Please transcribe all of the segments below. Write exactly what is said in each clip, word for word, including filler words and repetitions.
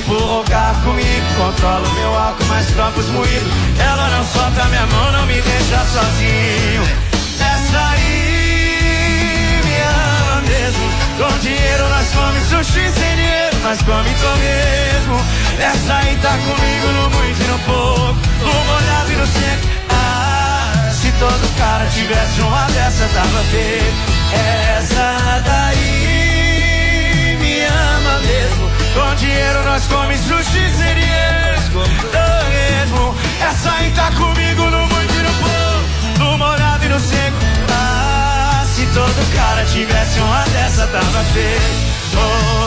empurra o carro comigo, controla o meu álcool, mas troca os moídos. Ela não solta minha mão, não me deixa sozinho. Essa aí me ama mesmo. Com dinheiro nós come sushi, sem dinheiro nós come torresmo. Essa aí tá comigo no muito e no pouco, no molhado e no seco. Ah, se todo cara tivesse uma dessa tava feito. Essa daí me ama mesmo. Com dinheiro nós come sushi, sem dinheiro torresmo. Essa aí tá comigo no muito e no pouco, no molhado e no seco. Ah, se todo cara tivesse uma dessa tava feito. Oh,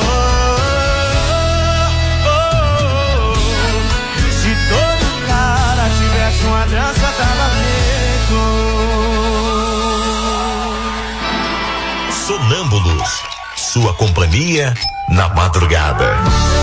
oh, oh, oh. Se todo cara tivesse uma dessa tava feito. Sonâmbulos, sua companhia na madrugada.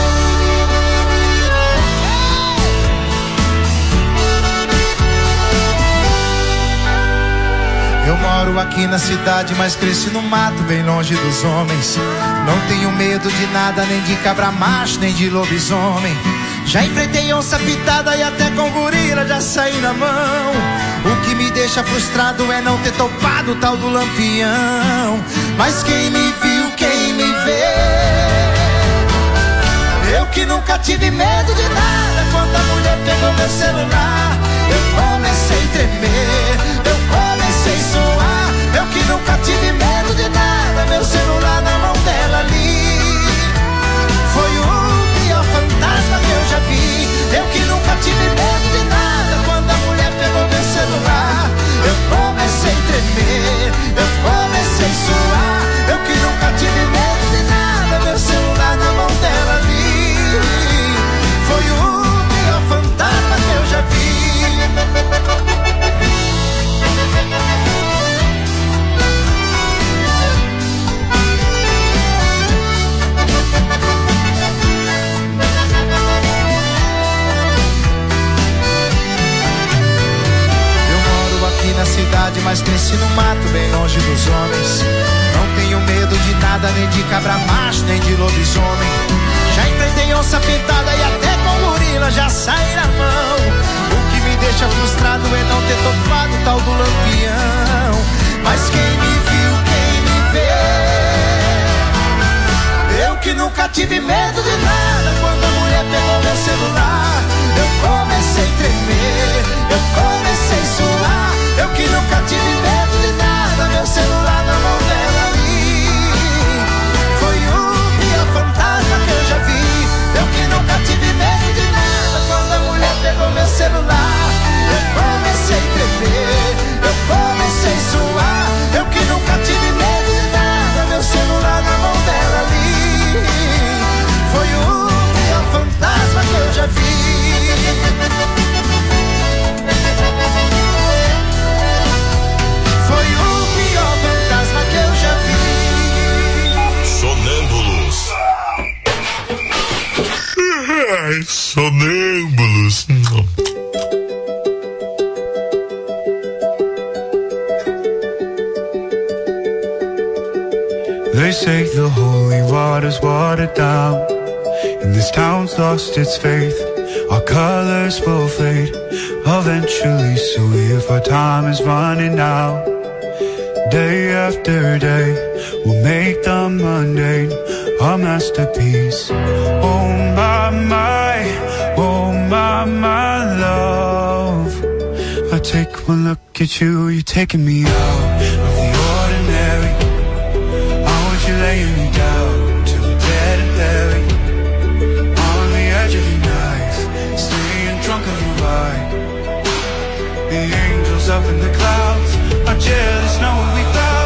Eu moro aqui na cidade, mas cresci no mato, bem longe dos homens. Não tenho medo de nada, nem de cabra macho, nem de lobisomem. Já enfrentei onça pitada e até com gorila já saí na mão. O que me deixa frustrado é não ter topado o tal do lampião. Mas quem me viu, quem me vê, eu que nunca tive medo de nada. Quando a mulher pegou meu celular, eu comecei a tremer, eu comecei a suar. Eu que nunca tive medo de nada, meu celular na mão dela ali. Foi o pior fantasma que eu já vi. Eu que nunca tive medo de nada. Quando a mulher pegou meu celular, eu comecei a tremer, eu comecei a suar. Eu que nunca tive medo de nada, meu celular na mão dela ali. Foi o pior fantasma que eu já vi. Na cidade, mas cresci no mato, bem longe dos homens. Não tenho medo de nada, nem de cabra macho, nem de lobisomem. Já enfrentei onça pintada e até com gorila já saí na mão. O que me deixa frustrado é não ter topado o tal do lampião. Mas quem me viu, quem me vê, eu que nunca tive medo de nada. Quando a mulher pegou meu celular, eu comecei a tremer, eu comecei a suar. Eu que nunca tive medo de nada, meu celular na mão dela ali. Foi o pior fantasma que eu já vi. Eu que nunca tive medo de nada. Quando a mulher pegou meu celular, eu comecei a tremer, eu comecei a suar. Eu que nunca tive medo de nada, meu celular na mão dela ali. Foi o pior fantasma que eu já vi. Ai, sonâmbulos. They say the holy water's watered down, and this town's lost its faith. Our colors will fade eventually, so if our time is running out, day after day, we'll make the mundane a masterpiece. Oh my, my, oh my, my love. I take one look at you, you're taking me out of the ordinary. I want you laying me down till we're dead and buried, on the edge of your knife, staying drunk on your ride. The angels up in the clouds are jealous knowing we found.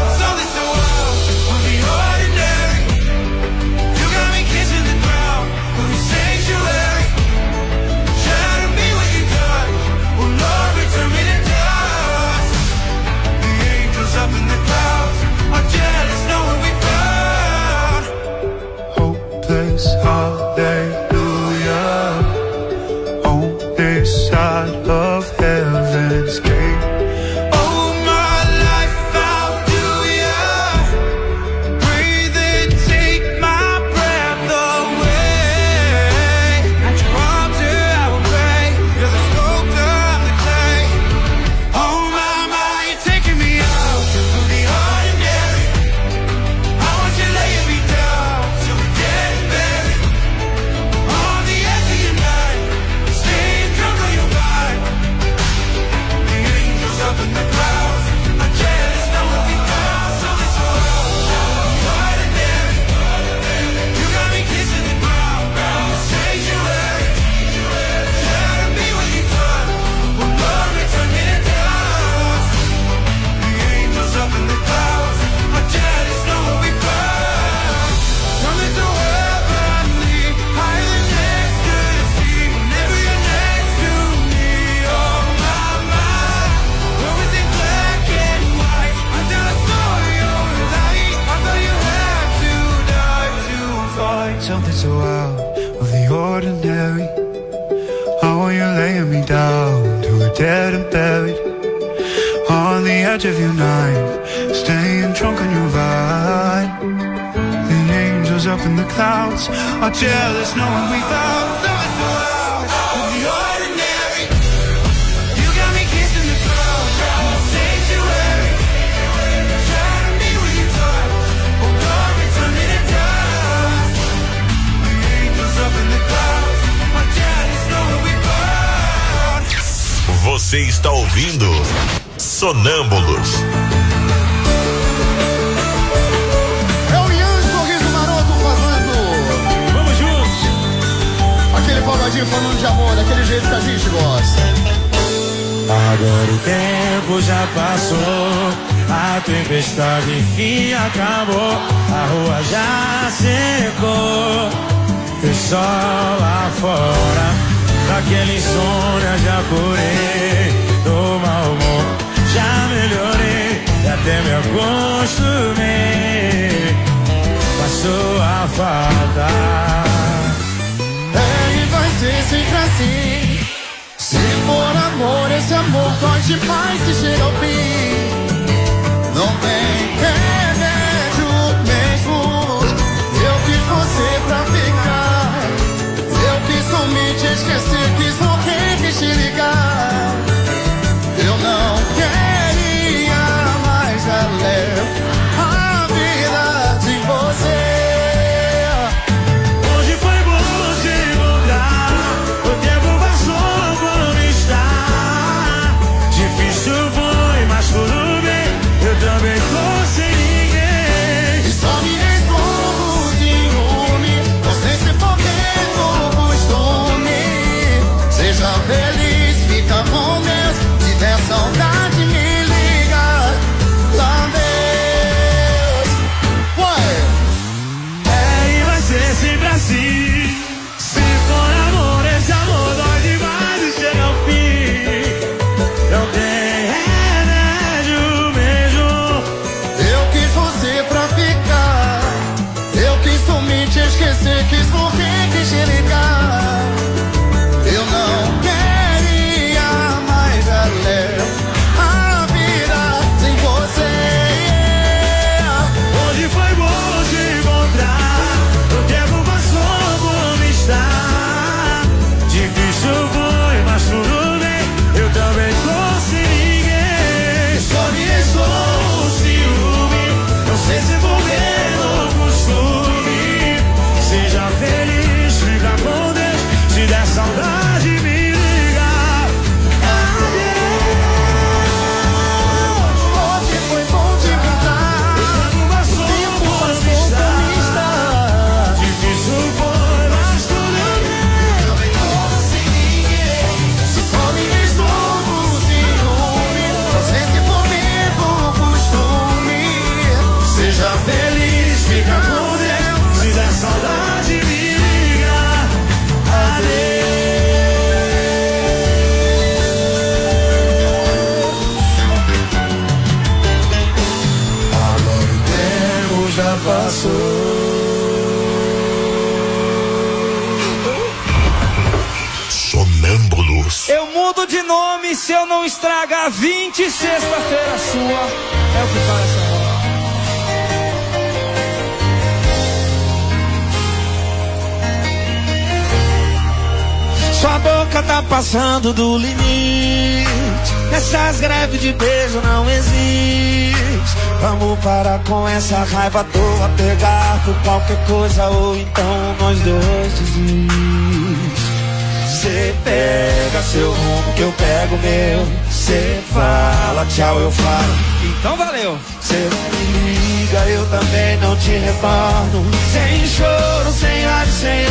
ordinary. I want you laying me down till we're dead and buried. On the edge of your night, staying drunk on your vibe. The angels up in the clouds are jealous knowing we found something so out of the ordinary. You got me kissing the clouds, sanctuary. Try to be with you touch, oh glory, turn me to dust. The angels up in the clouds are jealous knowing we found. Você está ouvindo Sonâmbulos. É o Ian Sorriso Maroto fazendo. Vamos juntos. Aquele pagodinho falando de amor, daquele jeito que a gente gosta. Agora o tempo já passou, a tempestade enfim acabou, a rua já secou, fez sol lá fora. Daquele insônia já curei, do mau humor já melhorei, e até me acostumei com a sua falta. É, e vai ser sempre assim. Se for amor, esse amor dói demais se chega ao fim. Não tem remédio mesmo. Eu quis você pra ficar. Eu quis somente esquecer, quis morrer, quis te ligar. Eu não queria mais valer a vida de você. Hoje foi bom te encontrar, o tempo passou como está. Difícil foi, mas tudo bem, eu também tô sem ninguém. E só me respondo o ciúme, não sei se por que do costume. Seja feliz, fica com Deus, se der saudade me liga, lá Deus. Ué. É, e vai ser sempre assim. Se for amor, esse amor dói demais e chega ao fim. Não tem remédio mesmo. Eu quis você pra ficar. Eu quis somente esquecer, quis morrer, quis te ligar. Eu não queria mais valer a vida sem você. Hoje foi bom te encontrar, o tempo passou como está. Difícil foi, mas tudo bem, eu também tô sem ninguém. Só me restou O ciúme, não sei se vou ver no costume. Seja feliz, fica com Deus, se der saudade me liga. Adeus. Hoje foi bom te encontrar. O tempo passou Tempo como passou como está. está. Difícil foi, mas tudo bem. Também tô sem ninguém. Se só me restou o ciúme, não sei se por medo ou costume. Seja feliz, fica com Deus, se der saudade me liga. Adeus. Agora o tempo já passou. Sonâmbulos. Eu mudo de nome se eu não estragar vinte sexta-feira sua. É o que fala essa hora. Sua boca tá passando do limite. Nessas greves de beijo não existe. Vamos parar com essa raiva à toa, pegar por qualquer coisa ou então nós dois desiste. Cê pega seu rumo que eu pego meu. Cê fala tchau, eu falo, então valeu. Cê não me liga, eu também não te retorno. Sem choro, sem raiva, sem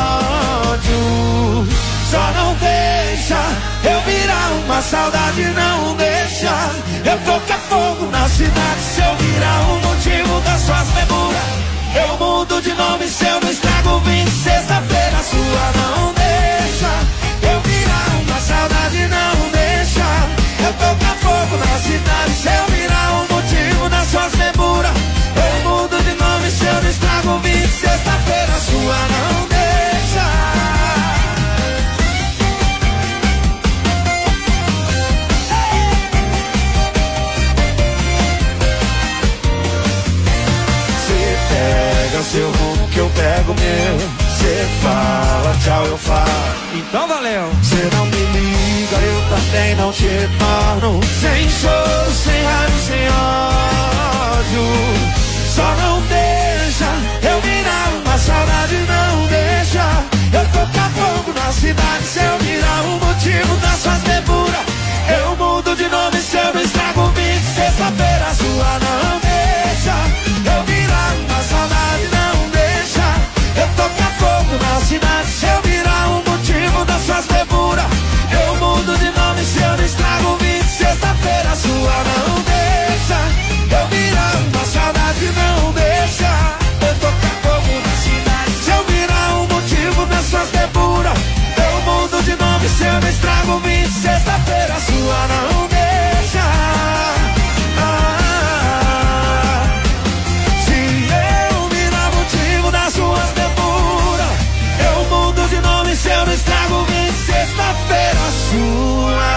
ódio. Só não deixa eu virar uma saudade, não deixa eu tocar fogo na cidade. Se eu virar o motivo das suas febras, eu mudo de nome se eu não estrago vinte sexta-feira sua. Não deixa eu virar uma saudade, não deixa eu tocar fogo na cidade. Se eu virar o motivo das suas febras, eu mudo de nome se eu não estrago vinte sexta-feira sua. Não deixa. eu faço. Então valeu. Você não me liga, eu também não te retorno. Sem choro, sem raiva, sem ódio. Só não deixa eu virar uma saudade, não deixa eu tocar fogo na cidade. Se eu virar o motivo das suas deburas, eu mudo de nome se eu não estrago o vídeo. Sexta-feira sua não deixa eu virar uma saudade, não deixa eu tocar fogo na cidade. Se eu virar o motivo das suas deburas, eu mudo de nome se eu não estrago o vídeo. Sexta-feira sua não deixa eu virar uma saudade, não deixa eu tocar fogo na cidade. Se eu virar o motivo das suas deburas, eu mudo de nome se eu não estrago o vídeo. Sexta-feira sua não deixa. Ah, se eu virar motivo das suas deburas, eu mudo de nome se eu não estrago o vídeo. Sexta-feira sua.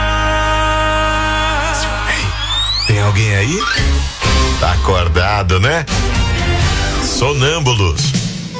Tem alguém aí? Tá acordado, né? Sonâmbulos.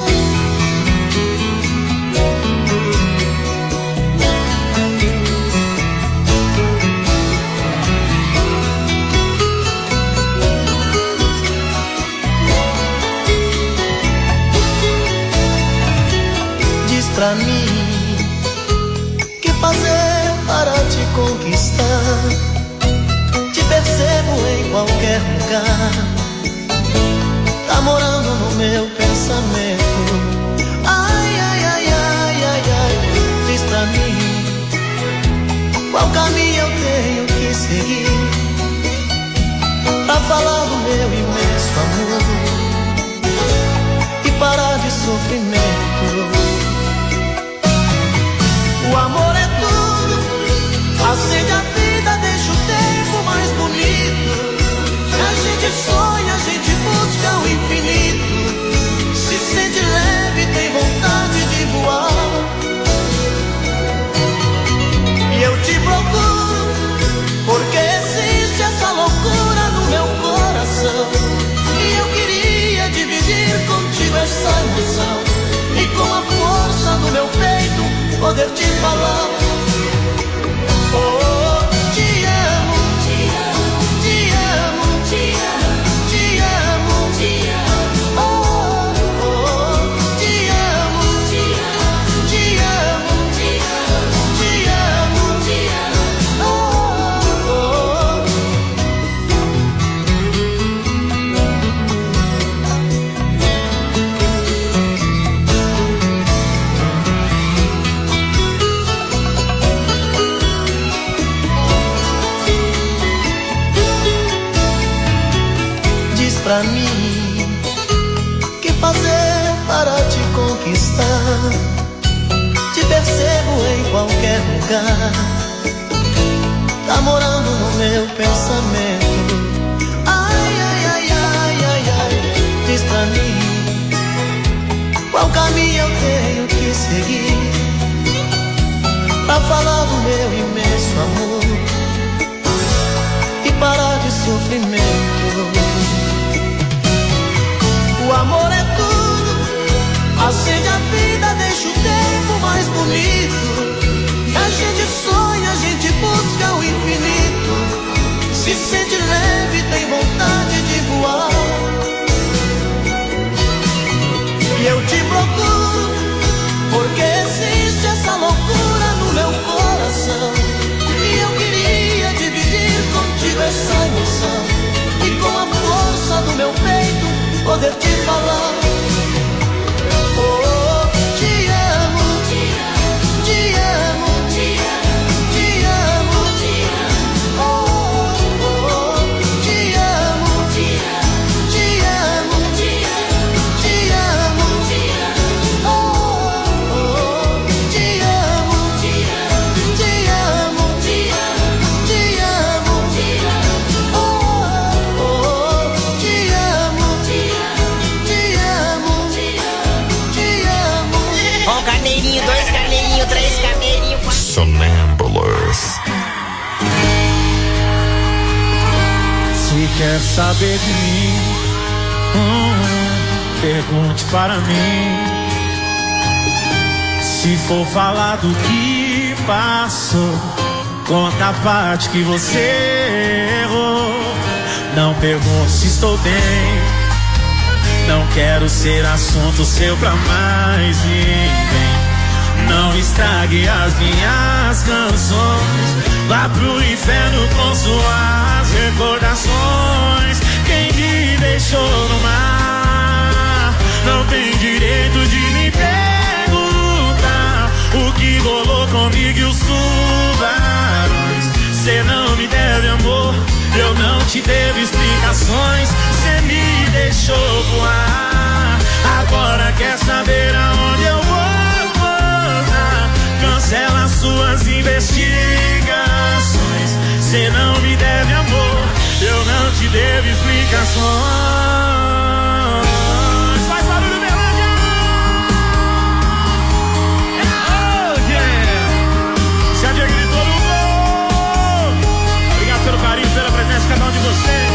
Diz pra mim, que fazer para te conquistar? Te percebo em qualquer lugar, tá morando no meu pensamento. Ai, ai, ai, ai, ai, ai. Diz pra mim, qual caminho eu tenho que seguir pra falar do meu imenso amor e parar de sofrimento. O amor é tudo, acende a vida, deixa o tempo mais bonito. A gente sonha, a gente busca o infinito, se sente leve, tem vontade de voar. E eu te procuro, porque existe essa loucura no meu coração. E eu queria dividir contigo essa emoção, e com a força do meu peito poder te falar. Oh, te amo, te amo, te amo, te amo, te amo, te amo. Oh, oh, te amo, te amo, te amo, te amo, te amo, te amo. Oh, oh. Diz pra mim, que fazer para te conquistar? Te percebo em qualquer lugar, tá morando no meu pensamento. Ai, ai, ai, ai, ai, ai. Diz pra mim, qual caminho eu tenho que seguir pra falar do meu imenso amor e parar de sofrimento. O amor é tudo, acende a vida, deixa o tempo mais bonito. A gente sonha, a gente busca o infinito, se sente leve, tem vontade de voar. E eu te procuro, porque existe essa loucura no meu coração. E eu queria dividir contigo essa emoção, e com a força do meu peito poder te falar. Oh, te amo, te amo, te amo, te amo, te amo, te amo. Oh, oh, te amo, te amo, te amo, te amo, te amo, te amo. Oh, oh, te amo, te amo, te amo, te amo, te amo, te amo. Oh, oh, te amo, te amo, te amo, te amo, te amo. Um carneirinho, dois carneirinhos, três carneirinhos, quatro. Sonâmbulos. Se quer saber de mim, hum, pergunte para mim. Se for falar do que passou, conta a parte que você errou. Não pergunto se estou bem, não quero ser assunto seu pra mais ninguém. Não estrague as minhas canções, vá pro inferno com suas recordações. Quem me deixou no mar não tem direito de me perguntar o que rolou comigo e os tubarões. Cê não me deve amor, eu não te devo explicações. Cê me deixou voar, agora quer saber aonde eu vou pousar. Cancela suas investigações. Cê não me deve amor, eu não te devo explicações. Faz barulho, Berlândia! Oh, yeah! Já gritou no gol! Obrigado pelo carinho, pela presença de cada um de vocês.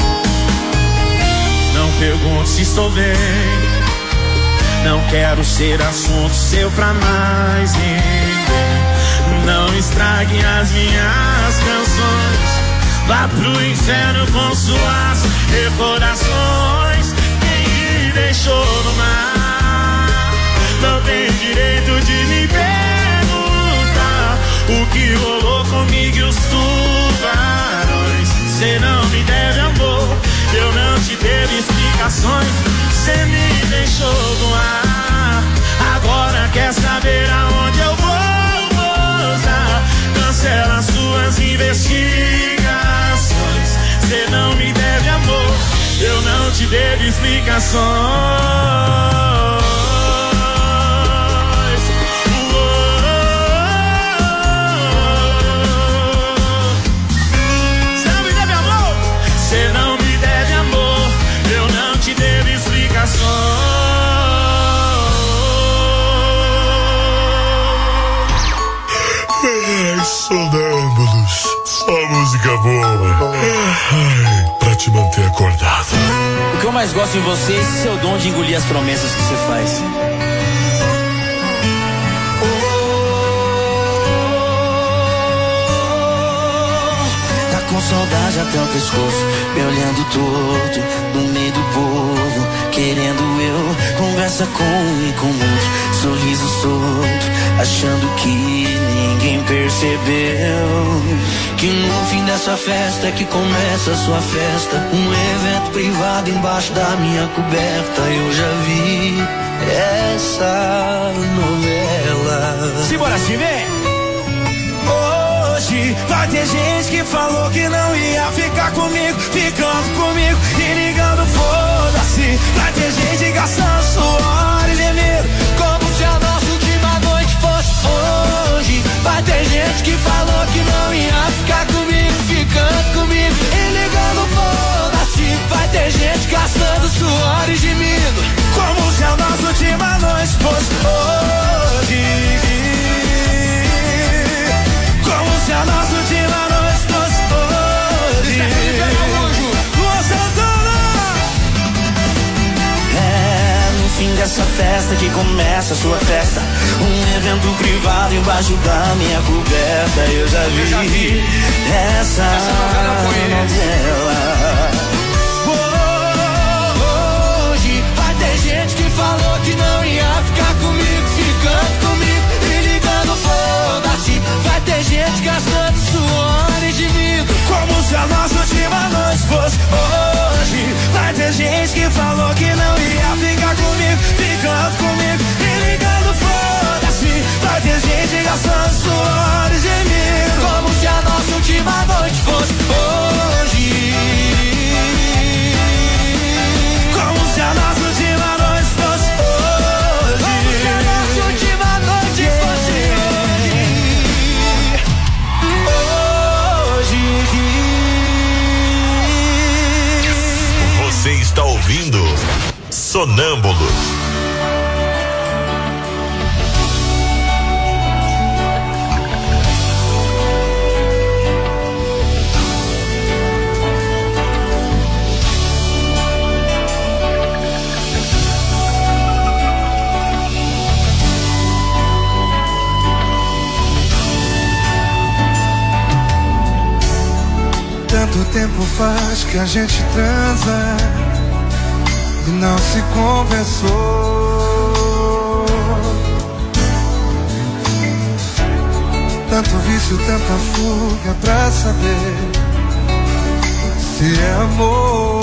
Não pergunto se estou bem, não quero ser assunto seu pra mais ninguém. Não estrague as minhas canções, vá pro inferno com suas recordações. Quem me deixou no mar não tem direito de me perguntar o que rolou comigo e os tubarões. Cê não me deve amor, eu não te devo explicações. Cê me deixou no ar, agora quer saber aonde eu vou pousar. Cancela suas investigações. Cê não me deve amor, eu não te devo explicações. Cê não me deve amor, cê não me deve amor, eu não te devo explicações. Ai, sonâmbulos, só música boa. Ai, pra te manter acordado. O que eu mais gosto em você é esse seu dom de engolir as promessas que você faz. Tá com saudade até o pescoço, me olhando torto no meio do povo, querendo eu conversa com e com outro, sorriso solto, achando que ninguém percebeu que no fim dessa festa é que começa a sua festa. Um evento privado embaixo da minha coberta. Eu já vi essa novela. Simbora, time! Hoje vai ter gente que falou que não ia ficar comigo, ficando comigo e ligando foda-se. Vai ter gente gastando suor e gemido, como se a nossa última noite fosse hoje. Vai ter gente que falou que não ia ficar comigo, ficando comigo e ligando foda-se. Vai ter gente gastando suor e gemido, como se a nossa última noite fosse hoje. Como se a nossa última noite fosse hoje. Luan Santana. É no fim dessa festa que começa a sua festa. Um evento privado embaixo da minha coberta. Eu já vi, eu já vi. Essa, essa novela. Oh, hoje vai ter gente que falou que não ia ficar comigo, ficando comigo e ligando foda-se. Vai ter gente gastando suor e gemido, como se a nossa última noite fosse hoje. Vai ter gente que falou que não ia ficar comigo, ficando comigo e ligando foda-se. Vai ter gente gastando suor e gemido, como se a nossa última noite fosse hoje. Como se a nossa última noite fosse hoje. Como se a nossa última noite fosse hoje. Você está ouvindo Sonâmbulos. Quanto tempo faz que a gente transa e não se conversou? Tanto vício, tanta fuga pra saber se é amor.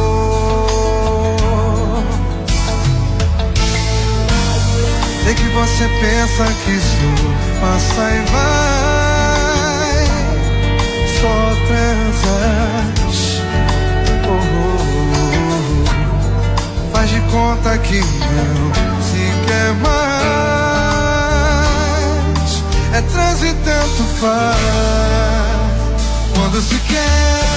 Sei que você pensa que isso passa e vai, só transas. Oh, oh, oh. Faz de conta que não se quer mais. É trans e tanto faz. Quando se quer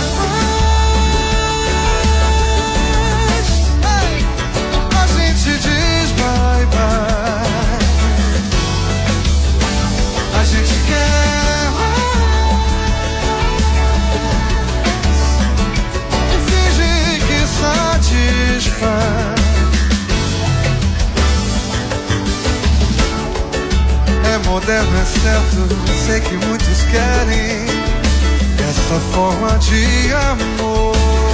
mais, a gente diz bye bye. A gente quer mais e finge que satisfaz. É moderno, é certo, sei que muitos querem essa forma de amor.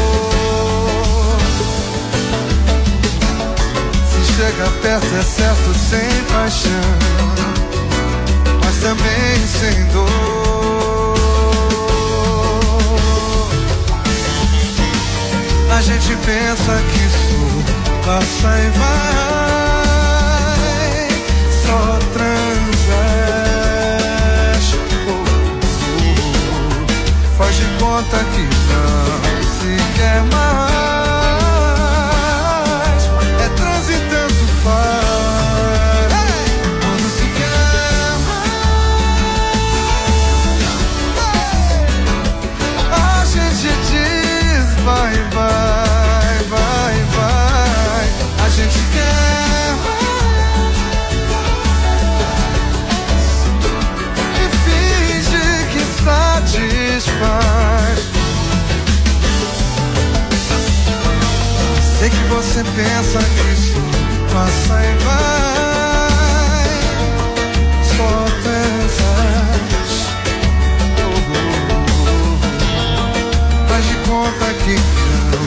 Se chega perto é certo, sem paixão, mas também sem dor. A gente pensa que isso passa e vai, só transas. Oh, oh, oh. Faz de conta que não se quer mais. É trans e tanto faz. Quando se quer mais, a gente diz vai, vai, vai, vai. A gente quer mais e finge que satisfaz. Sei que você pensa que isso passa e vai, só pensas. Oh, oh, oh. Faz de conta que não.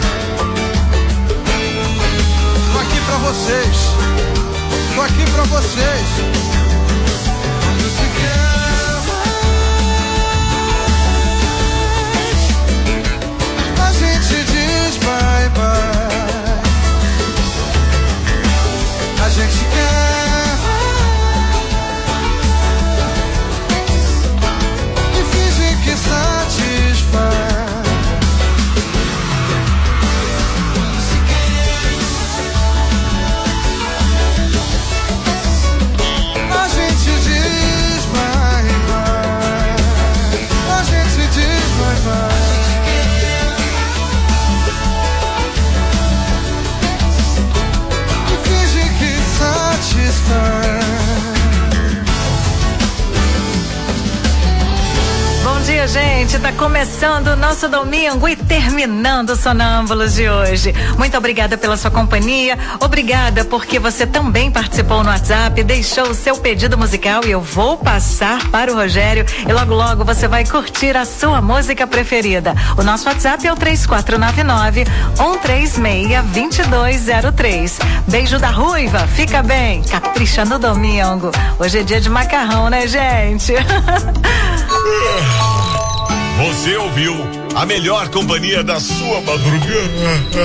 Tô aqui pra vocês, tô aqui pra vocês. Quando se quer mais, a gente diz bye bye. A gente quer e finge que satisfaz. A gente diz bye bye. A gente diz bye bye. E finge que satisfaz. Bom dia, gente. Tá começando o nosso domingo e terminando o Sonâmbulos de hoje. Muito obrigada pela sua companhia. Obrigada porque você também participou no WhatsApp, deixou o seu pedido musical e eu vou passar para o Rogério e logo logo você vai curtir a sua música preferida. O nosso WhatsApp é o três quatro nove nove, um três seis, dois dois zero três. Beijo da Ruiva, fica bem, capricha no domingo. Hoje é dia de macarrão, né, gente? Você ouviu a melhor companhia da sua madrugada.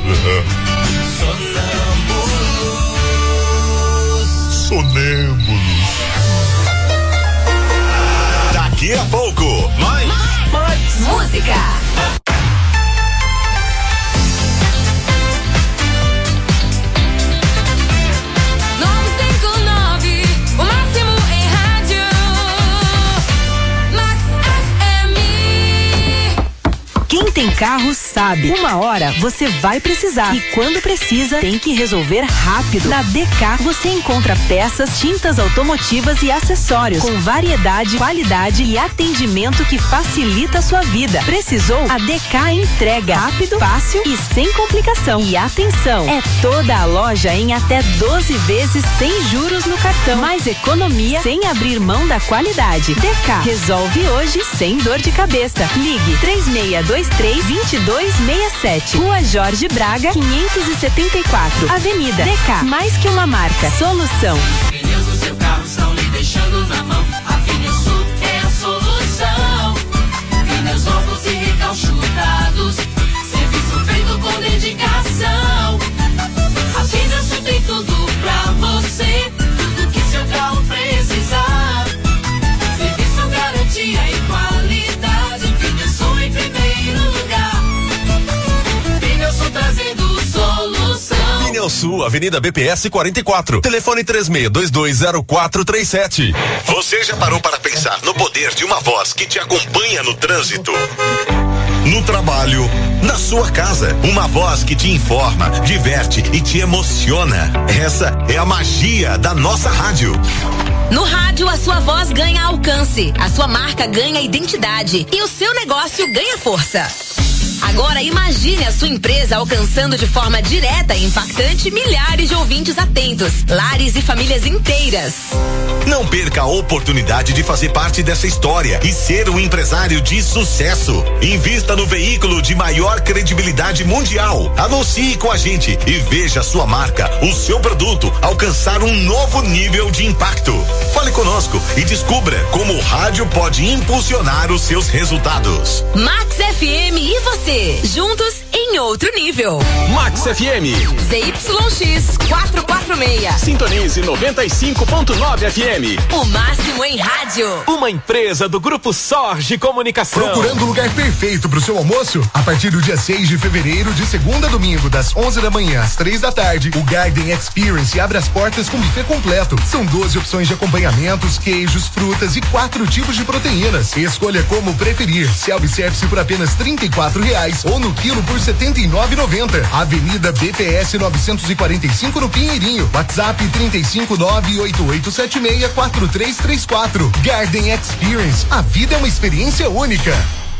Sonâmbulos. Daqui a pouco, mais, mais, mais música. Quem tem carro sabe. Uma hora você vai precisar e quando precisa tem que resolver rápido. Na D K você encontra peças, tintas automotivas e acessórios com variedade, qualidade e atendimento que facilita a sua vida. Precisou? A D K entrega rápido, fácil e sem complicação. E atenção, é toda a loja em até doze vezes sem juros no cartão. Mais economia sem abrir mão da qualidade. D K resolve hoje sem dor de cabeça. Ligue três seis dois três, dois dois seis sete. Rua Jorge Braga, quinhentos e setenta e quatro. Avenida D K. Mais que uma marca. Solução. Pneus do seu carro estão lhe deixando na mão. A Pneusul é a solução. Pneus novos e recalchutados. Serviço feito com dedicação. A Pneusul tem tudo pra você. Tudo que seu carro precisar. Serviço, garantia e qualidade. Pneusul em primeiro lugar. Pneusul trazendo solução. Pneusul, Avenida B P S quarenta e quatro. Telefone três seis dois dois zero quatro três sete. Você já parou para pensar no poder de uma voz que te acompanha no trânsito? No trabalho, na sua casa, uma voz que te informa, diverte e te emociona. Essa é a magia da nossa rádio. No rádio, a sua voz ganha alcance, a sua marca ganha identidade e o seu negócio ganha força. Agora imagine a sua empresa alcançando de forma direta e impactante milhares de ouvintes atentos, lares e famílias inteiras. Não perca a oportunidade de fazer parte dessa história e ser um empresário de sucesso. Invista no veículo de maior credibilidade mundial. Anuncie com a gente e veja a sua marca, o seu produto alcançar um novo nível de impacto. Fale conosco e descubra como o rádio pode impulsionar os seus resultados. Max F M e você, juntos em outro nível. Max F M. Z Y X quatrocentos e quarenta e seis. Sintonize noventa e cinco ponto nove F M. O máximo em rádio. Uma empresa do Grupo Sorge Comunicação. Procurando o lugar perfeito para o seu almoço? A partir do dia seis de fevereiro, de segunda a domingo, das onze da manhã às três da tarde, o Garden Experience abre as portas com buffet completo. São doze opções de acompanhamentos, queijos, frutas e quatro tipos de proteínas. Escolha como preferir. Self-service por apenas trinta e quatro reais ou no quilo por setenta e nove reais e noventa centavos. Avenida B P S novecentos e quarenta e cinco no Pinheirinho. WhatsApp trinta e cinco nove oito oito sete seis quatro três três quatro. Garden Experience. A vida é uma experiência única.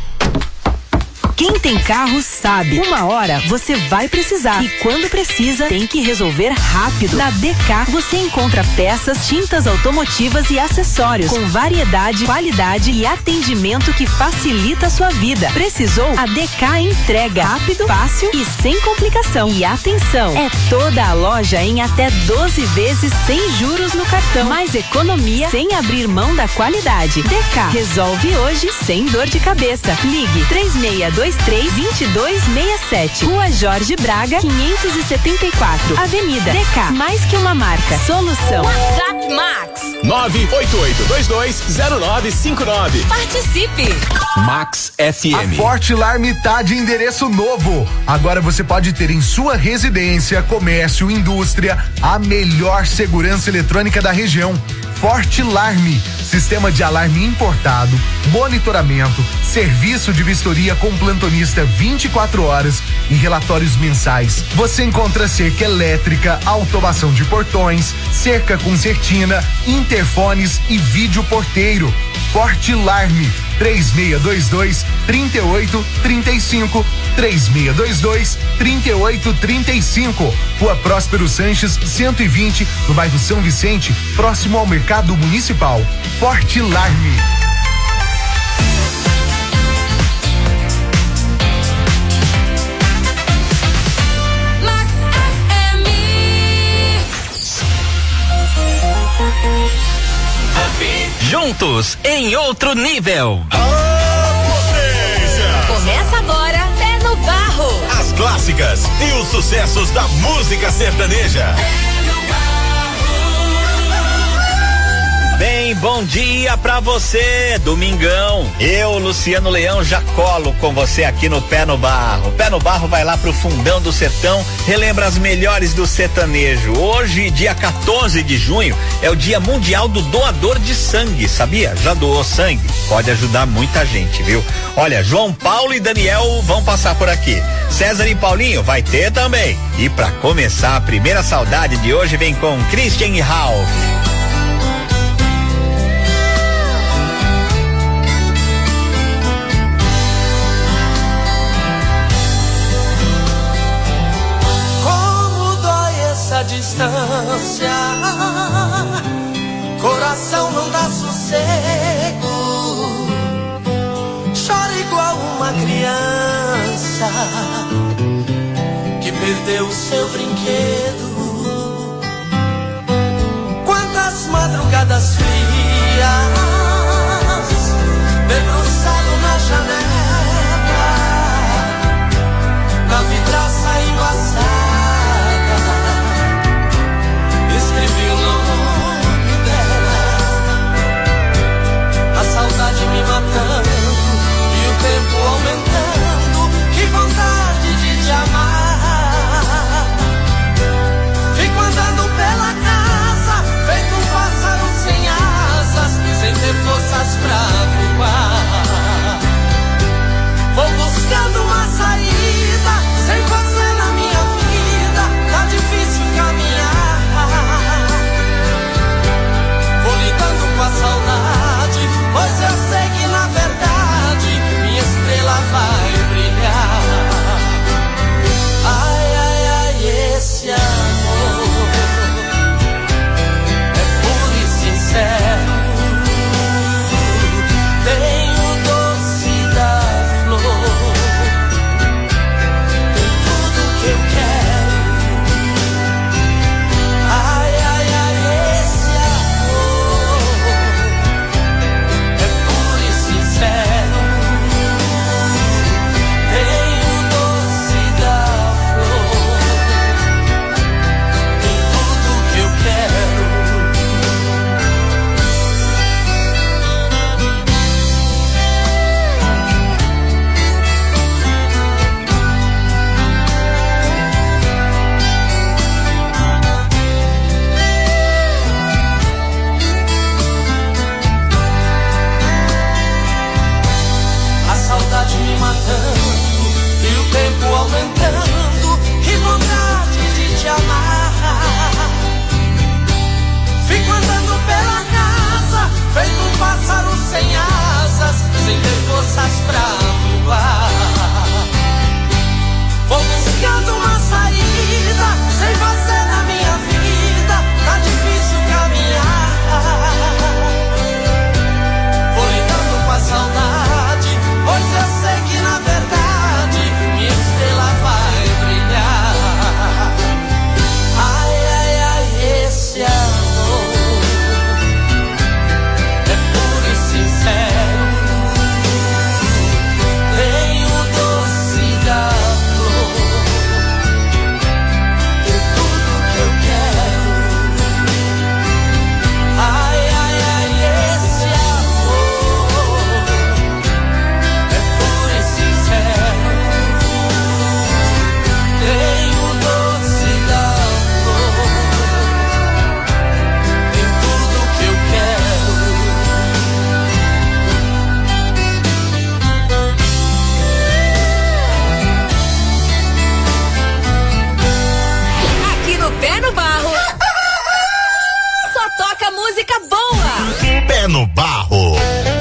Quem tem carro sabe. Uma hora você vai precisar e quando precisa tem que resolver rápido. Na D K você encontra peças, tintas automotivas e acessórios com variedade, qualidade e atendimento que facilita a sua vida. Precisou? A D K entrega rápido, fácil e sem complicação. E atenção, é toda a loja em até doze vezes sem juros no cartão. Mais economia sem abrir mão da qualidade. D K resolve hoje sem dor de cabeça. Ligue três seis dois três, dois dois seis sete. Rua Jorge Braga, quinhentos e setenta e quatro. Avenida D K. Mais que uma marca. Solução. WhatsApp Max nove oito oito dois dois zero nove cinco nove. Participe. Max F M. A Forte Alarme tá de endereço novo. Agora você pode ter em sua residência, comércio, indústria, a melhor segurança eletrônica da região. Forte Alarme, sistema de alarme importado, monitoramento, serviço de vistoria com plantonista vinte e quatro horas e relatórios mensais. Você encontra cerca elétrica, automação de portões, cerca com certina, interfones e vídeo porteiro. Forte Alarme, três seis dois dois, três oito três cinco, três seis dois dois, três oito três cinco. Rua Próspero Sanches, cento e vinte, no bairro São Vicente, próximo ao Mercado Municipal. Forte Alarme. Juntos em outro nível. Começa agora, Pé no Barro. As clássicas e os sucessos da música sertaneja. Bem, bom dia pra você, domingão. Eu, Luciano Leão, já colo com você aqui no Pé no Barro. Pé no Barro vai lá pro fundão do sertão, relembra as melhores do sertanejo. Hoje, dia quatorze de junho, é o Dia Mundial do Doador de Sangue, sabia? Já doou sangue? Pode ajudar muita gente, viu? Olha, João Paulo e Daniel vão passar por aqui. César e Paulinho vai ter também. E pra começar, a primeira saudade de hoje vem com Christian e Ralph. A distância, coração não dá sossego, chora igual uma criança que perdeu o seu brinquedo. Quantas madrugadas frias, debruçado na janela, na vidraça embaçada, escrevi o nome dela. A saudade me matando e o tempo aumentando. Que vontade de te amar. Fico andando pela casa, feito um pássaro sem asas, sem ter forças pra voar. Vou buscando uma saída, sem você na minha vida, tá difícil caminhar. Vou lidando com a saudade, pois eu sei que na verdade minha estrela vai brilhar. Ai, ai, ai, esse amor é puro e sincero. Tem o doce da flor, tem tudo que eu quero. Ai, ai, ai, esse amor é puro e sincero. Tem o doce da flor, tem tudo que eu quero. A saudade me matando e o tempo aumentando. Que vontade de te amar. Fico andando pela casa, feito um pássaro sem asas, sem ter forças pra voar. Vou buscando uma saída, sem você na minha vida, tá difícil caminhar. Vou lidando com a saudade, pois eu sei que na verdade minha estrela vai brilhar. Ai, ai, ai, esse amor é puro e sincero. Tem o doce da flor, tem tudo que eu quero. Ai, ai, ai, esse amor é puro e sincero. Tem o doce da flor, tem tudo que eu quero. Aqui no Pé no Barro, só toca música boa. Pé no Barro.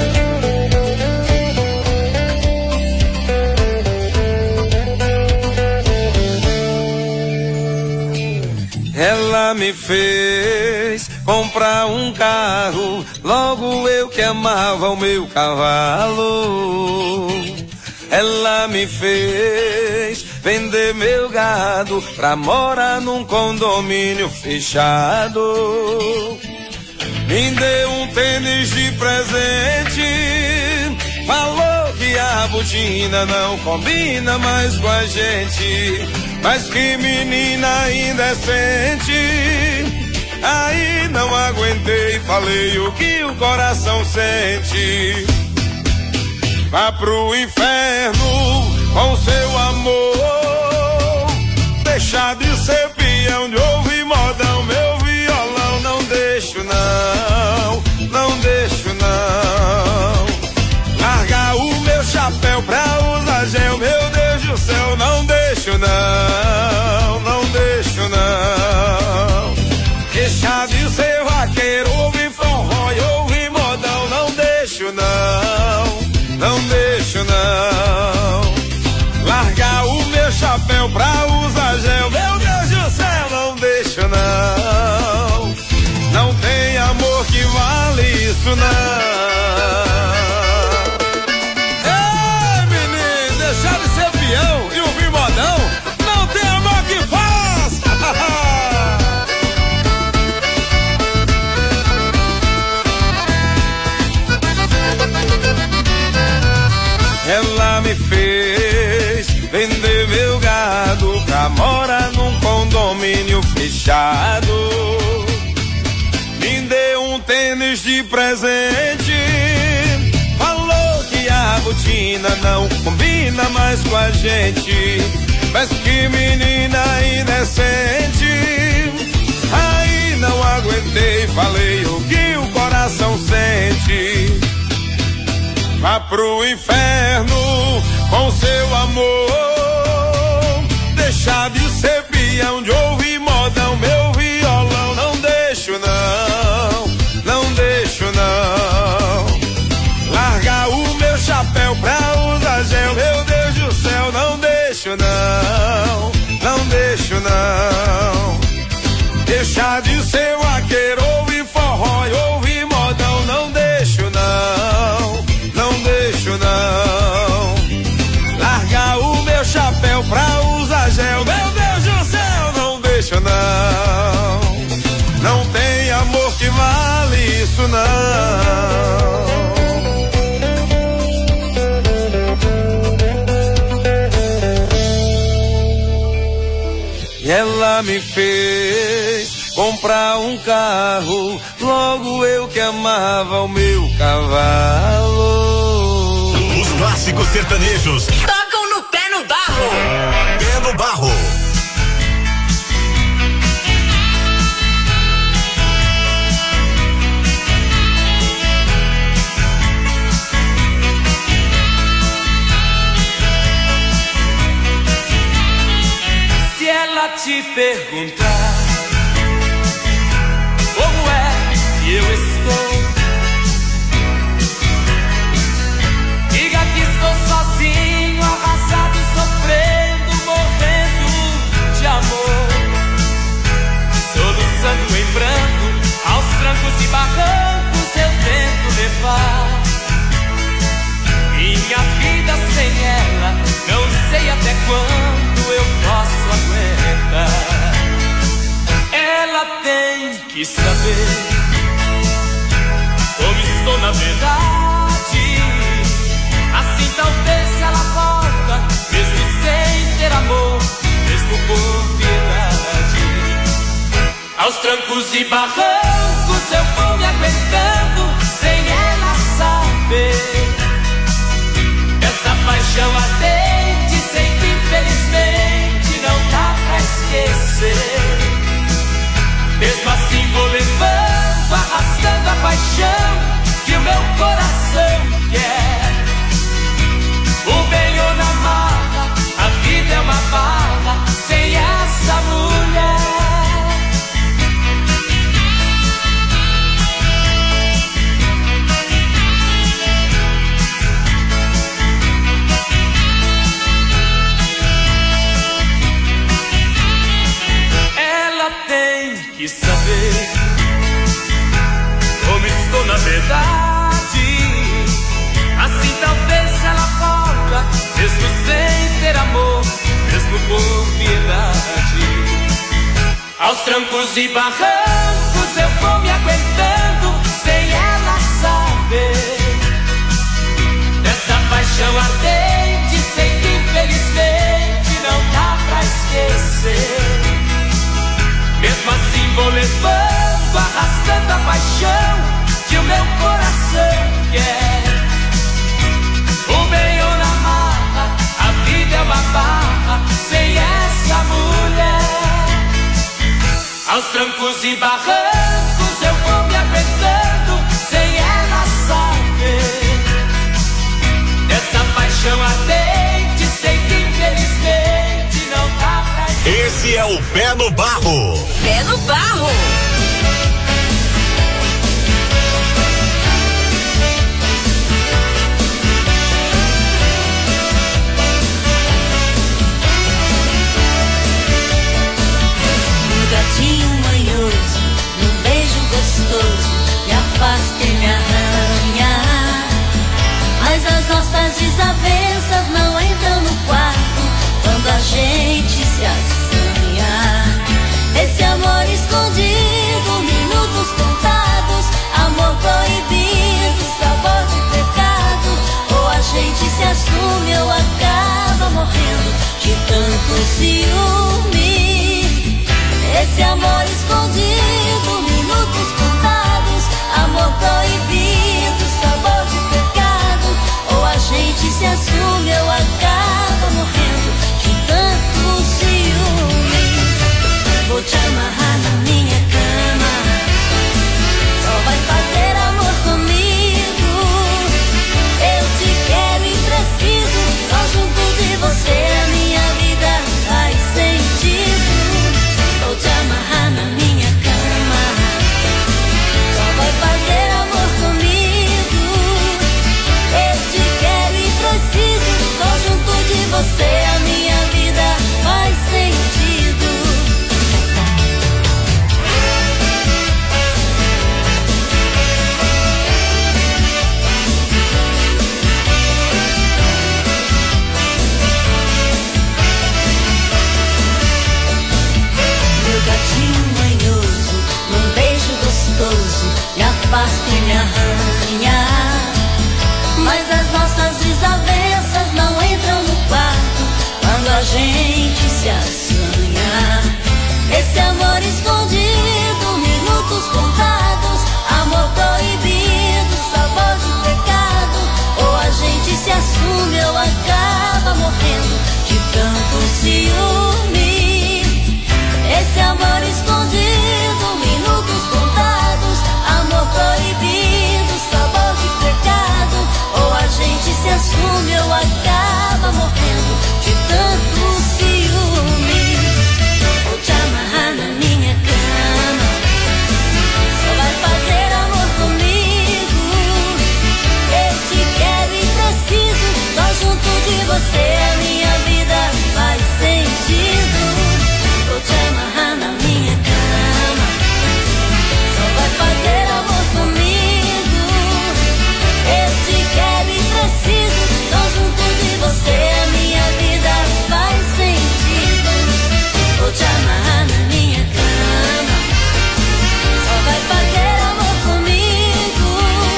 Ela me fez comprar um carro, logo eu que amava o meu cavalo. Ela me fez vender meu gado pra morar num condomínio fechado. Me deu um tênis de presente, falou que a botina não combina mais com a gente. Mas que menina indecente, Aí não aguentei, falei o que o coração sente. Vá pro inferno com seu amor. Deixar de ser peão, de ouvir modão, meu violão. Não deixo não, não deixo não. Largar o meu chapéu pra usar gel, meu Deus do céu. Não deixo não, não deixo não. Deixar de ser vaqueiro, ouvir forró e ouvir modão. Não deixo não, não deixo não. Largar o meu chapéu pra usar gel, meu Deus do céu. Não deixo não, não tem amor que vale isso não. Ei menino, deixar de ser peão e ouvir modão, não tem amor que faça. Ela me fez vender meu gado pra morar num condomínio fechado. Me deu um tênis de presente, falou que a botina não combina mais com a gente. Mas que menina indecente. Aí não aguentei, falei o que o coração sente. Vá pro inferno com seu amor. Deixar de ser peão, de ouvir modão, meu violão. Não deixo não, não deixo não. Largar o meu chapéu pra usar gel, meu Deus do céu. Não deixo não, não deixo não. Deixar de ser vaqueiro, ouvir forró e ouvir modão. Não deixo não, não deixo não. Largar o meu chapéu pra usar gel, meu Deus do céu. Não deixo não, não tem amor que vale isso não. E ela me fez comprar um carro, logo eu que amava o meu cavalo. Os clássicos sertanejos Tocam no pé no barro. Pé no barro. Se ela te perguntar como é que eu estou, diga que estou sozinho, arrasado e sofrendo, morrendo de amor, soluçando em branco, aos trancos e barrancos eu tento levar minha vida sem ela, não sei até quando eu posso aguentar. Ela tem que saber como estou na verdade. Assim talvez ela volta, mesmo sem ter amor, mesmo por piedade. Aos trancos e barrancos eu vou me aguentando, sem ela saber. Essa paixão ardente, sei que infelizmente não dá pra esquecer. Mesmo assim vou levando, arrastando a paixão que o meu coração quer. O bem ou na marra, a vida é uma barra sem essa mulher. Ela tem que saber como estou na verdade. Assim talvez ela volta, mesmo sem ter amor, mesmo por piedade. Aos trancos e barrancos eu vou me aguentando, sem ela saber. Dessa paixão ardente, sei que infelizmente não dá pra esquecer. Mesmo assim vou levando, tanta paixão que o meu coração quer. O bem ou na marra, a vida é uma barra sem essa mulher. Aos trancos e barrancos eu vou me apertando sem ela saber. Dessa paixão ardente sei que infelizmente não dá pra... Esse é o Pé no Barro. Pé no Barro. Um gatinho manhoso, num beijo gostoso, me afasta e me arranha. Mas as nossas desavenças não entram no quarto quando a gente se assanha. Esse amor escondido, minutos contados, amor proibido, sabor de pecado. Ou a gente se assume ou acaba morrendo de tanto ciúme. Esse amor escondido, minutos contados, amor proibido, sabor de pecado. Ou a gente se assume ou acaba morrendo de tanto ciúme. Vou te amarrar na minha cama, só vai fazer amor comigo. Eu te quero e preciso, só junto de você a minha vida faz sentido. Vou te amarrar na minha cama, só vai fazer amor comigo. Eu te quero e preciso, só junto de você a minha vida faz sentido. Meu gatinho manhoso, num beijo gostoso, me afasta e me arranha. Mas as nossas desavenças não entram no quarto quando a gente se assanha. Esse amor escondido, minutos contados, amor proibido, sabor de pecado. Ou a gente se assume ou acaba morrendo de tanto ciúme. Esse amor escondido, minutos contados, amor proibido, sabor de pecado. Ou a gente se assume ou acaba morrendo de tanto ciúme. Vou te amarrar na minha cama, só vai fazer amor comigo. Eu te quero e preciso, só junto de você a minha vida faz sentido. Vou te amarrar na minha cama, só vai fazer amor comigo. Eu te quero e preciso, só junto de você a minha vida faz sentido. Vou te amarrar na minha cama, só vai fazer amor comigo.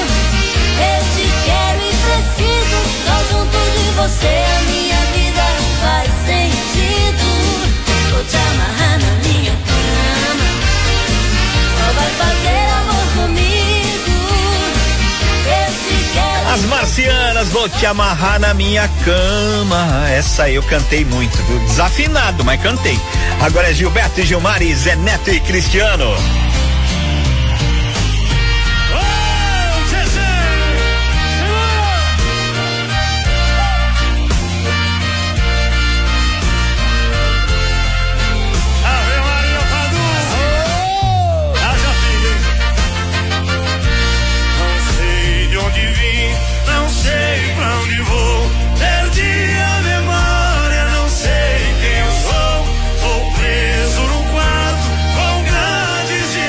Eu te quero e preciso, só junto de você a minha vida faz sentido. Vou te amarrar na minha cama, só vai fazer amor comigo. Eu te quero. As Marcianas, vou te amarrar na minha cama. Essa eu cantei muito, viu? Desafinado, mas cantei. Agora é Gilberto e Gilmar, Zé Neto e Cristiano. Preso num quarto com grades de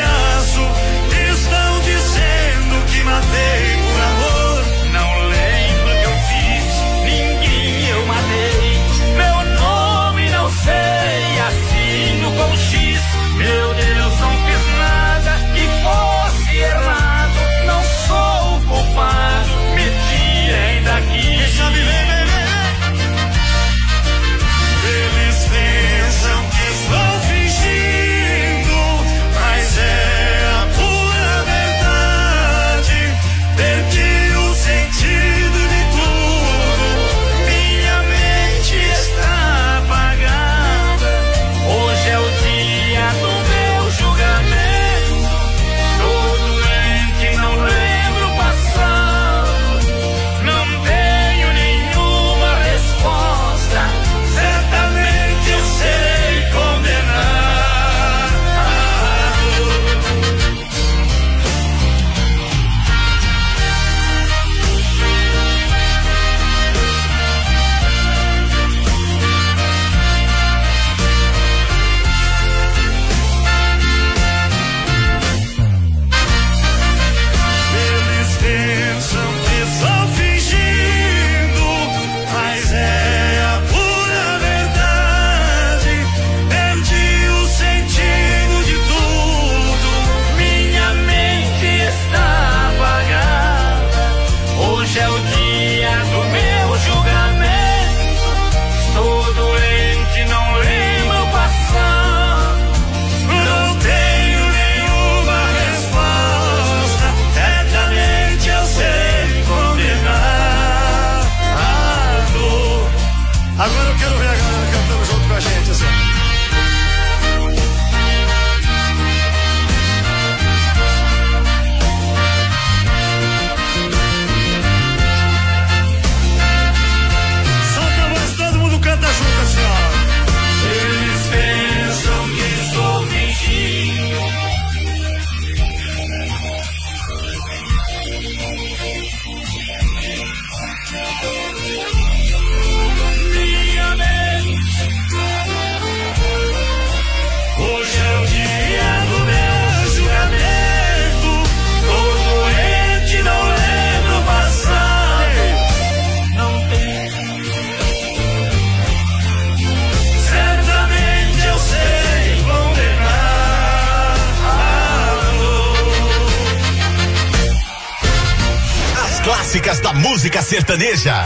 clássicas da música sertaneja.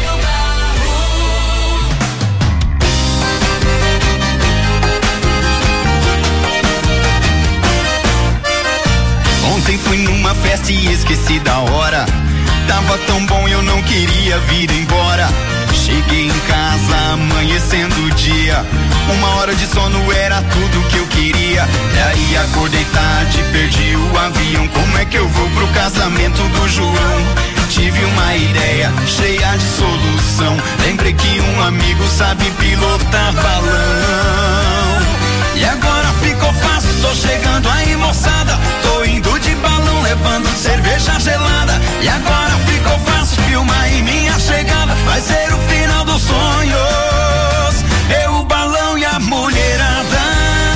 Ontem fui numa festa e esqueci da hora. Tava tão bom eu não queria vir embora. Cheguei em casa amanhecendo o dia. Uma hora de sono era tudo que eu queria. E aí acordei tarde, perdi o avião. Como é que eu vou pro casamento do João? Tive uma ideia cheia de solução. Lembrei que um amigo sabe pilotar balão. E agora ficou fácil, tô chegando aí moçada. Tô indo de balão, levando cerveja gelada. E agora ficou fácil, filma aí minha chegada. Vai ser o final dos sonhos, eu, o balão e a mulherada.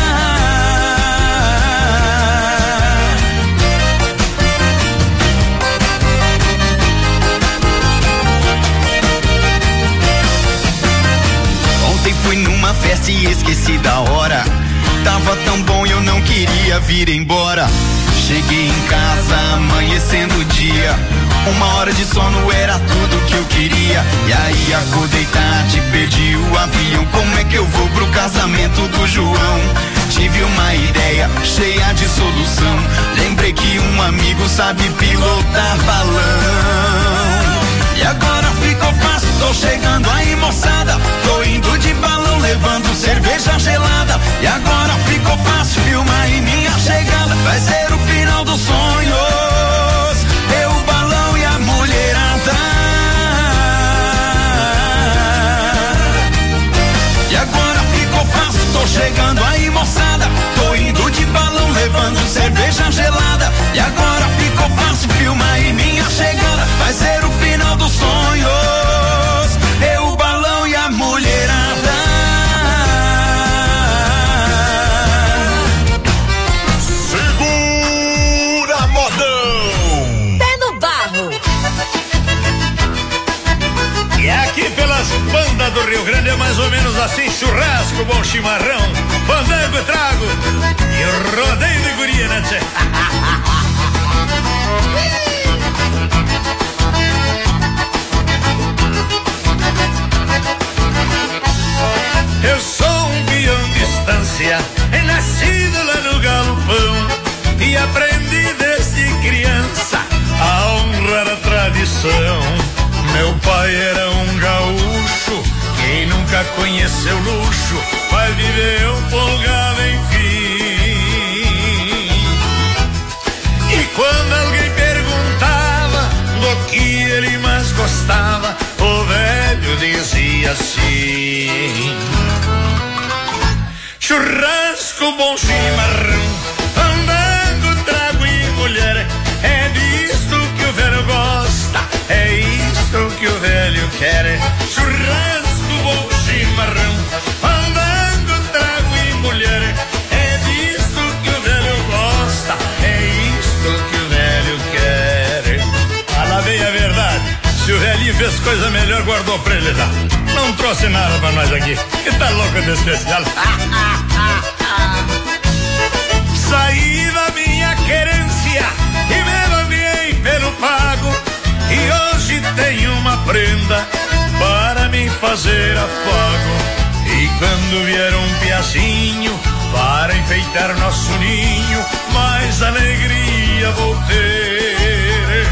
Ontem fui numa festa e esqueci da hora. Tava tão bom eu não queria vir embora. Cheguei em casa amanhecendo o dia. Uma hora de sono era tudo que eu queria. E aí acordei tarde, perdi o avião. Como é que eu vou pro casamento do João? Tive uma ideia cheia de solução. Lembrei que um amigo sabe pilotar balão. E agora ficou fácil, tô chegando aí moçada. Tô indo de balão, levando cerveja gelada. E agora ficou fácil, filma aí minha chegada. Vai ser o final dos sonhos, eu, o balão e a mulherada. E agora ficou fácil, tô chegando aí moçada. Tô indo de balão, levando cerveja gelada. E agora ficou fácil, filma aí minha chegada. Vai ser o final dos sonhos, eu, o balão e a mulherada. Segura, modão! Pé no barro. E aqui pelas bandas do Rio Grande é mais ou menos assim: churrasco, bom chimarrão, fandango, trago e o rodeio de guria, né, tchê? Eu sou um peão de estância, nascido lá no galpão, e aprendi desde criança a honrar a tradição. Meu pai era um gaúcho, quem nunca conheceu luxo vai viver um folgado enfim. E quando alguém perguntava do que ele mais gostava, o velho dizia assim: churrasco, bom chimarrão, fandango, trago e mulher. É disto que o velho gosta, é isto que o velho quer. Churrasco, bom chimarrão, fandango, trago e mulher. É disto que o velho gosta, é isto que o velho quer. Fala bem a verdade, se o velhinho fez coisa melhor, guardou pra ele já. Não trouxe nada pra nós aqui, que tá louco de especial. Saí da minha querência e me banhei pelo pago, e hoje tenho uma prenda para me fazer afago. E quando vier um piazinho para enfeitar nosso ninho, mais alegria vou ter.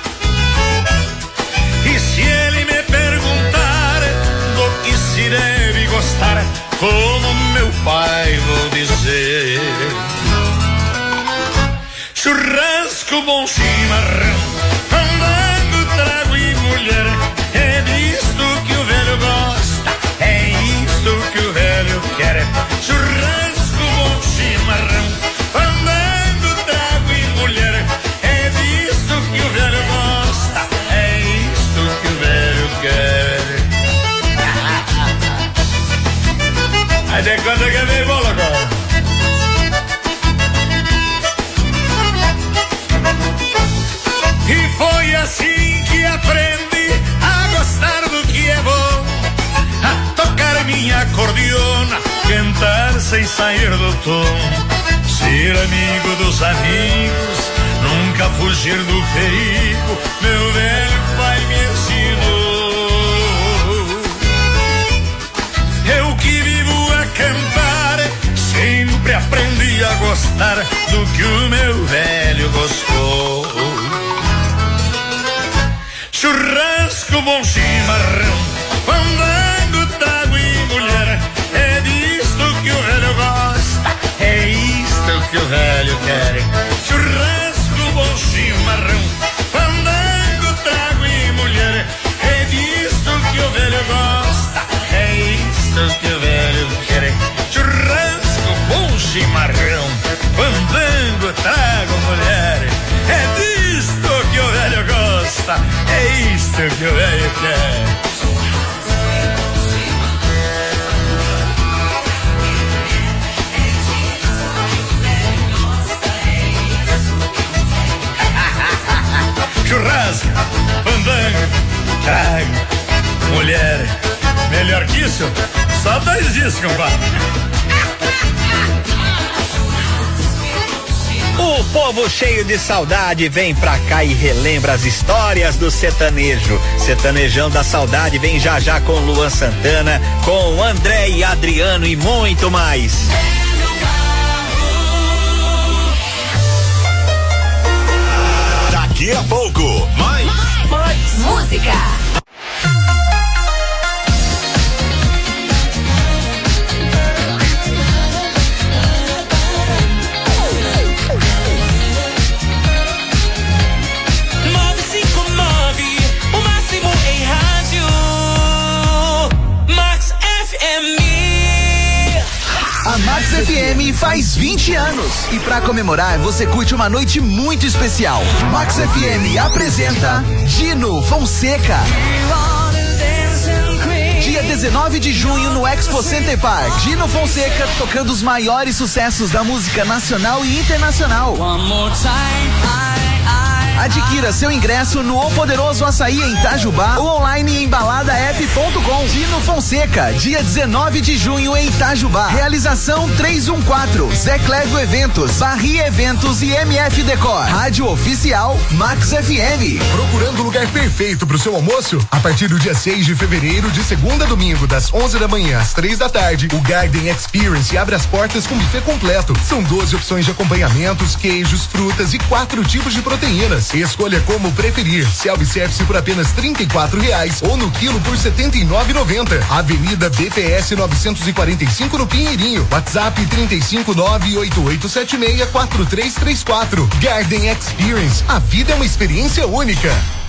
E se ele me perguntar do que se deve gostar, como meu pai vou dizer: churrasco, bom chimarrão, fandango, trago e mulher. É disto que o velho gosta, é isto que o velho quer. Churrasco, bom chimarrão, fandango, trago e mulher. É disto que o velho gosta, é isto que o velho quer. Aí de quando que vem bola agora? E foi assim que aprendi a gostar do que é bom, a tocar minha acordeona, cantar sem sair do tom, ser amigo dos amigos, nunca nunca fugir do perigo, meu velho pai me ensinou. Eu que vivo a cantar, sempre aprendi a gostar do que o meu velho gostou. Churrasco, bom chimarrão, fandango, trago e mulher, é disto que o velho gosta, é isto que o velho quer. Churrasco, bom chimarrão, fandango, trago e mulher, é disto que o velho gosta, é isto que o velho quer. Churrasco, bom chimarrão, fandango, trago mulher, é disto que o velho gosta, é isto que o velho quer. Churrasco, fandango, trago, mulher, melhor que isso, só dois dias, compadre. O povo cheio de saudade vem pra cá e relembra as histórias do sertanejo. Sertanejão da Saudade vem já já com Luan Santana, com André e Adriano e muito mais. Daqui a pouco, mais, mais, mais música. A Max F M faz vinte anos e pra comemorar você curte uma noite muito especial. Max F M apresenta Dino Fonseca. Dia dezenove de junho no Expo Center Park. Dino Fonseca tocando os maiores sucessos da música nacional e internacional. Adquira seu ingresso no O Poderoso Açaí em Itajubá ou online em balada app ponto com. Dino Fonseca, dia dezenove de junho em Itajubá. Realização trezentos e quatorze, Zé Clébio Eventos, Barri Eventos e M F Decor. Rádio Oficial Max F M. Procurando o lugar perfeito pro seu almoço? A partir do dia seis de fevereiro, de segunda a domingo, das onze da manhã às três da tarde, o Garden Experience abre as portas com buffet completo. São doze opções de acompanhamentos, queijos, frutas e quatro tipos de proteínas. Escolha como preferir. Self-service por apenas trinta e quatro reais ou no quilo por setenta e nove e noventa. Avenida B P S novecentos e quarenta e cinco no Pinheirinho. WhatsApp trinta e cinco nove oito oito sete seis quatro três três quatro. Garden Experience. A vida é uma experiência única.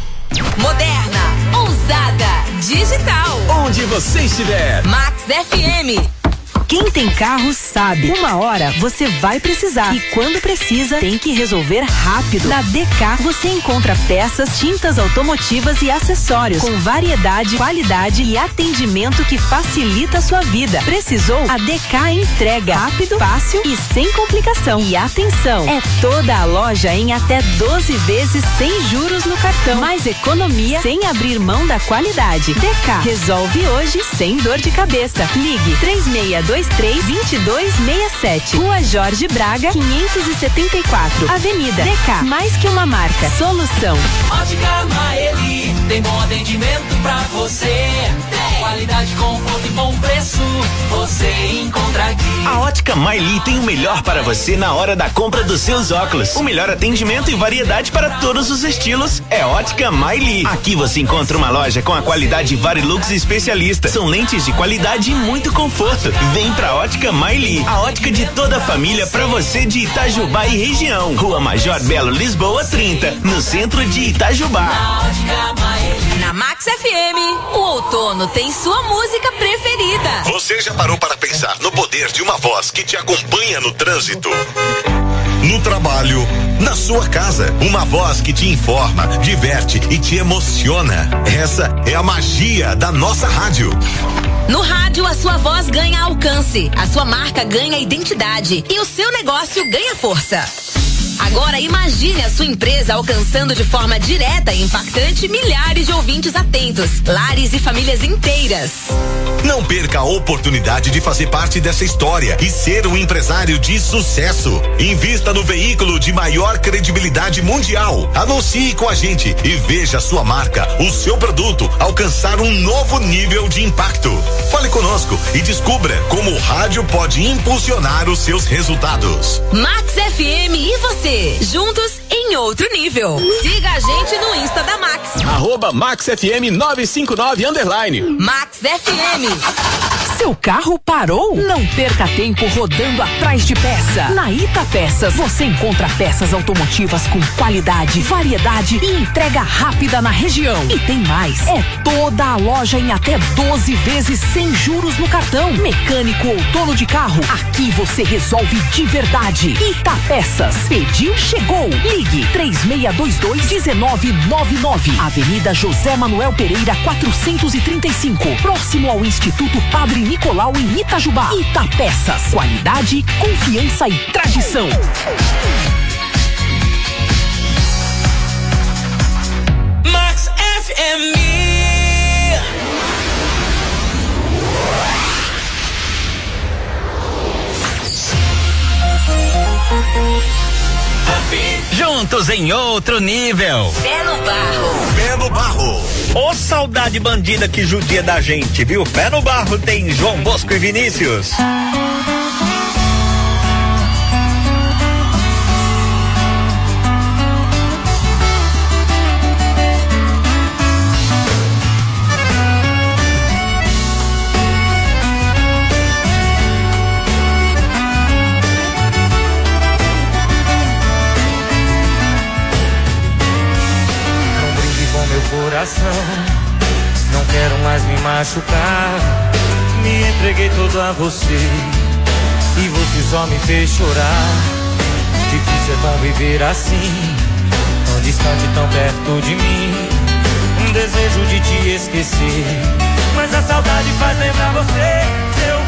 Moderna, ousada, digital. Onde você estiver. Max F M. Quem tem carro sabe. Uma hora você vai precisar. E quando precisa, tem que resolver rápido. Na D K você encontra peças, tintas automotivas e acessórios com variedade, qualidade e atendimento que facilita a sua vida. Precisou? A D K entrega rápido, fácil e sem complicação. E atenção, é toda a loja em até doze vezes sem juros no cartão. Mais economia sem abrir mão da qualidade. D K resolve hoje sem dor de cabeça. Ligue três seis dois três, dois dois seis sete. Rua Jorge Braga, quinhentos e setenta e quatro. Avenida D K. Mais que uma marca. Solução. Ótica Maeli tem bom atendimento pra você. Qualidade, conforto e bom preço. Você encontra aqui. A Ótica Maeli tem o melhor para você na hora da compra dos seus óculos. O melhor atendimento e variedade para todos os estilos é Ótica Maeli. Aqui você encontra uma loja com a qualidade Varilux especialista. São lentes de qualidade e muito conforto. Vem pra Ótica Maeli, a ótica de toda a família pra você de Itajubá e região. Rua Major Belo, Lisboa, trinta, no centro de Itajubá. Na Max F M, o outono tem sua música preferida. Você já parou para pensar no poder de uma voz que te acompanha no trânsito? No trabalho, na sua casa, uma voz que te informa, diverte e te emociona. Essa é a magia da nossa rádio. No rádio, a sua voz ganha alcance, a sua marca ganha identidade e o seu negócio ganha força. Agora imagine a sua empresa alcançando de forma direta e impactante milhares de ouvintes atentos, lares e famílias inteiras. Não perca a oportunidade de fazer parte dessa história e ser um empresário de sucesso. Invista no veículo de maior credibilidade mundial. Anuncie com a gente e veja a sua marca, o seu produto alcançar um novo nível de impacto. Fale conosco e descubra como o rádio pode impulsionar os seus resultados. Max F M e você, juntos em outro nível. Siga a gente no Insta da Max. Arroba Max F M nove cinco nove underline. Max F M. Seu carro parou? Não perca tempo rodando atrás de peça. Na Ita Peças você encontra peças automotivas com qualidade, variedade e entrega rápida na região. E tem mais, é toda a loja em até doze vezes sem juros no cartão. Mecânico ou dono de carro, aqui você resolve de verdade. Ita Peças, pediu, chegou. Ligue três seis dois dois um nove nove nove. Avenida José Manuel Pereira quatrocentos e trinta e cinco, próximo ao Instituto Padre Nicolau em Itajubá. Ita Peças, qualidade, confiança e tradição. Max F M. Juntos em outro nível. Pé no barro. Pé no barro. Ô saudade bandida que judia da gente, viu? Pé no barro tem João Bosco e Vinícius. Não quero mais me machucar. Me entreguei todo a você e você só me fez chorar. Difícil é conviver assim, tão distante, tão perto de mim. Um desejo de te esquecer, mas a saudade faz lembrar você. Seu